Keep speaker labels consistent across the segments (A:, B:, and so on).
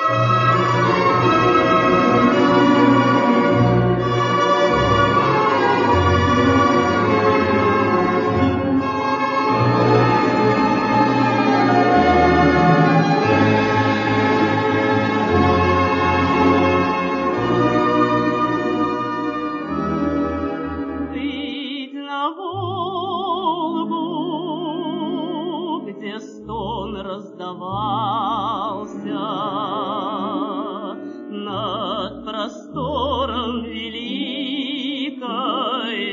A: раздавался над простором великой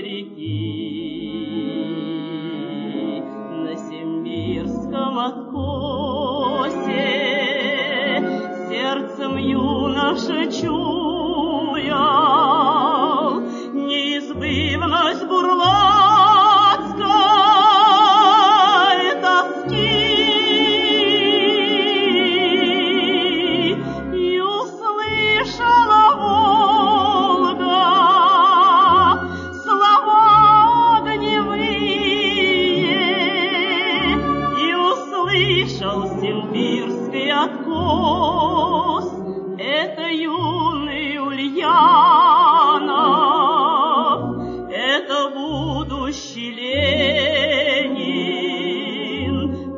A: реки. На симбирском откосе сердцем юноша чуял неизбывность бурлацкой тоски. И услышала Волга слова огневые, и услышал симбирский откос это юный Ульянов, это будущий Ленин,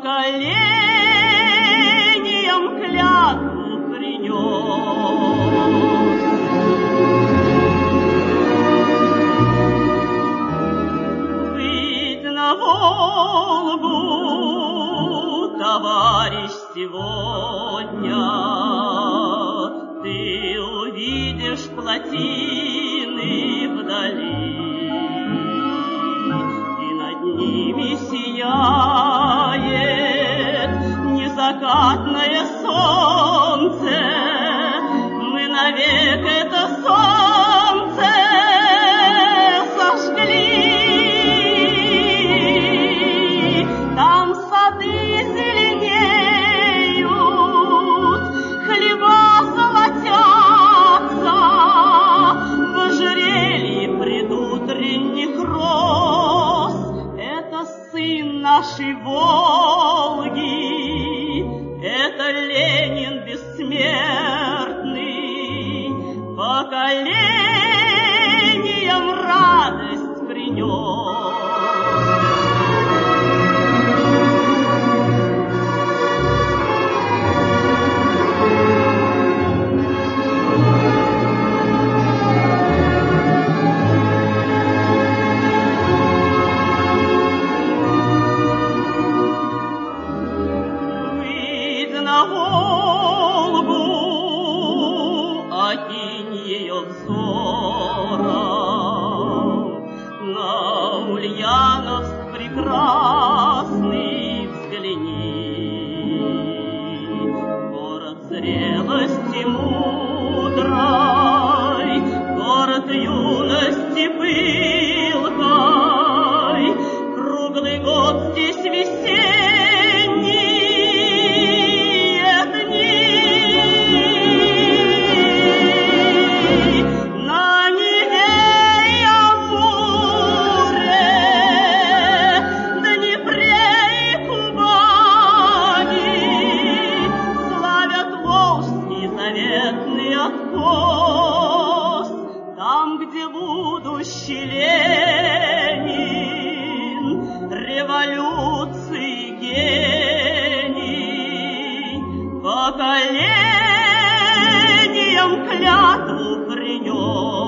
A: поколениям клятву принес. Выйдь на Волгу, товарищ, сегодня ты увидишь плотины вдали, и над ними сияет незакатное солнце. Мы навек это солнце сожгли. Там сады зеленеют, хлеба золотятся, в ожерелье предутренних роз. Это сын нашей Волги, это Ленин бессмертный, поколениям радость принес. На Волгу, окинь ее взором, на Ульяновск прекрасный взгляни. Город зрелости мудрой, город юности пылкой, круглый год здесь весенний. Там, где будущий Ленин, революции гений, поколениям клятву принес.